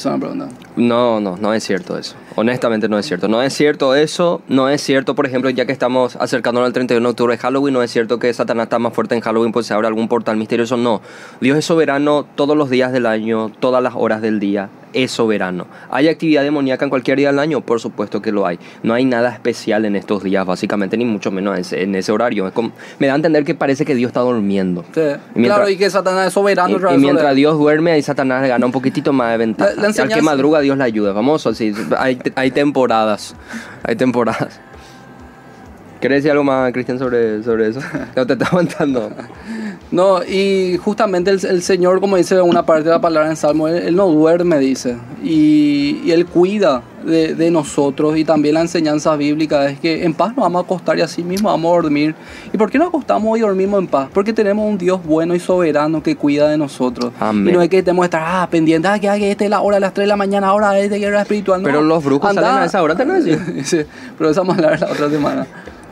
No es cierto eso. Honestamente no es cierto. No es cierto eso. No es cierto, por ejemplo, ya que estamos acercándonos al 31 de octubre de Halloween, no es cierto que Satanás está más fuerte en Halloween pues se abre algún portal misterioso. No. Dios es soberano todos los días del año, todas las horas del día. Es soberano. ¿Hay actividad demoníaca en cualquier día del año? Por supuesto que lo hay. No hay nada especial en estos días, básicamente, ni mucho menos en ese horario. Es como, me da a entender que parece que Dios está durmiendo. Sí. Claro, y que Satanás es soberano. Y mientras Dios duerme, ahí Satanás gana un poquitito más de ventaja. Al que madruga, Dios le ayuda. Famoso, así. Hay temporadas. Hay temporadas. ¿Quieres decir algo más, Cristian, sobre eso? No te está aguantando. No, y justamente el Señor, como dice una parte de la palabra en Salmo, Él no duerme, dice, y Él cuida de nosotros, y también la enseñanza bíblica es que en paz nos vamos a acostar y así mismo vamos a dormir. ¿Y por qué nos acostamos y dormimos en paz? Porque tenemos un Dios bueno y soberano que cuida de nosotros. Amén. Y no es que tenemos que estar pendientes, que esta es la hora de las 3 de la mañana, ahora es de guerra espiritual. No, pero los brujos salen a esa hora, ¿te no decís? Sí, pero eso vamos a hablar la otra semana.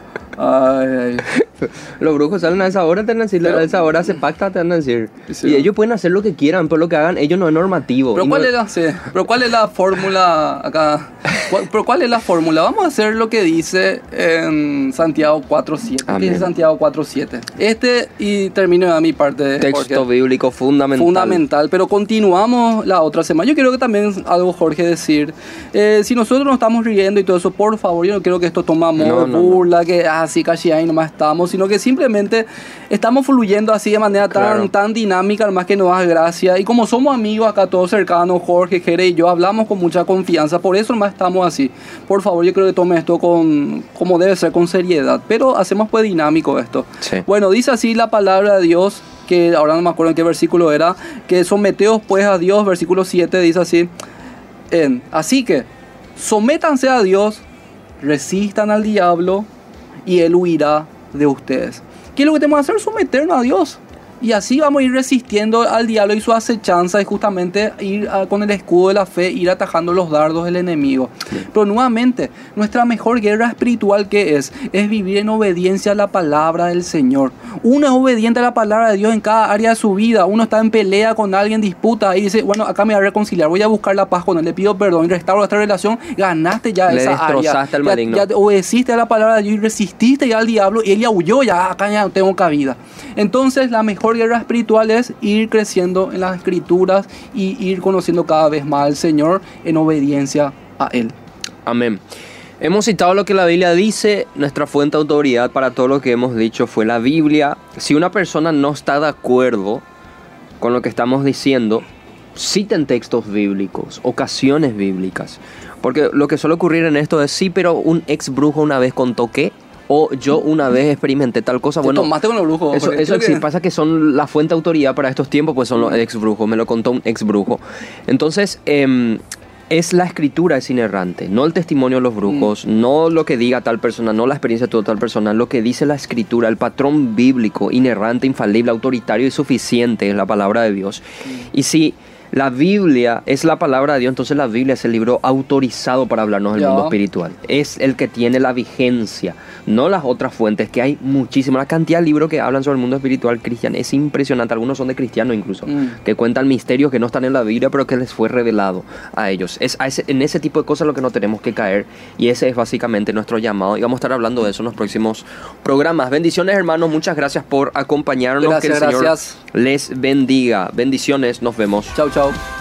Ay. Los brujos salen a esa hora, te van a decir, a esa hora se pacta, te van a decir. Sí, y ellos pueden hacer lo que quieran, pero lo que hagan ellos no es normativo. Pero ¿cuál es la fórmula acá? ¿Pero cuál es la fórmula? Vamos a hacer lo que dice en Santiago 4.7. ¿Qué dice Santiago 4.7? Y termino de mi parte de texto Jorge. Bíblico fundamental. Pero continuamos la otra semana. Yo quiero que también algo, Jorge, decir. Si nosotros nos estamos riendo y todo eso, por favor, yo no quiero que esto tome amor, burla, que así casi ahí nomás estamos, sino que simplemente estamos fluyendo así de manera tan dinámica, además que nos da gracia. Y como somos amigos acá todos cercanos, Jorge, Jere y yo, hablamos con mucha confianza, por eso nomás estamos así. Por favor, yo creo que tome esto como debe ser, con seriedad, pero hacemos pues dinámico esto. Sí. Bueno, dice así la palabra de Dios, que ahora no me acuerdo en qué versículo era, que someteos pues a Dios, versículo 7 dice así, así que sométanse a Dios, resistan al diablo y él huirá de ustedes. ¿Qué es lo que tenemos que hacer? Someternos a Dios. Y así vamos a ir resistiendo al diablo y su acechanza, y justamente ir con el escudo de la fe, ir atajando los dardos del enemigo. Sí. Pero nuevamente, nuestra mejor guerra espiritual, ¿qué es? Es vivir en obediencia a la palabra del Señor. Uno es obediente a la palabra de Dios en cada área de su vida. Uno está en pelea con alguien, disputa, y dice, bueno, acá me voy a reconciliar, voy a buscar la paz con él, le pido perdón y restauro esta relación. Ganaste ya esa área. Le destrozaste al maligno. Ya obedeciste a la palabra de Dios y resististe ya al diablo, y él ya huyó, ya acá ya no tengo cabida. Entonces, la mejor guerra espiritual es ir creciendo en las escrituras y ir conociendo cada vez más al Señor en obediencia a Él. Amén. Hemos citado lo que la Biblia dice. Nuestra fuente de autoridad para todo lo que hemos dicho fue la Biblia. Si una persona no está de acuerdo con lo que estamos diciendo, citen textos bíblicos, ocasiones bíblicas, porque lo que suele ocurrir en esto es, sí, pero un ex brujo una vez contó que, o yo una vez experimenté tal cosa. Bueno, tomaste con los brujos. Eso sí, pasa que son la fuente de autoridad para estos tiempos, pues son los ex brujos. Me lo contó un ex brujo. Entonces, es la escritura, es inerrante, no el testimonio de los brujos, no lo que diga tal persona, no la experiencia de tal persona, lo que dice la escritura, el patrón bíblico, inerrante, infalible, autoritario y suficiente es la palabra de Dios. Y si la Biblia es la palabra de Dios, entonces la Biblia es el libro autorizado para hablarnos del mundo espiritual. Es el que tiene la vigencia, no las otras fuentes, que hay muchísimas. La cantidad de libros que hablan sobre el mundo espiritual, Cristian, es impresionante. Algunos son de cristianos incluso, que cuentan misterios que no están en la Biblia, pero que les fue revelado a ellos. En ese tipo de cosas lo que no tenemos que caer, y ese es básicamente nuestro llamado. Y vamos a estar hablando de eso en los próximos programas. Bendiciones, hermanos, muchas gracias por acompañarnos. Gracias, que el Señor les bendiga. Bendiciones, nos vemos. Chau, chau.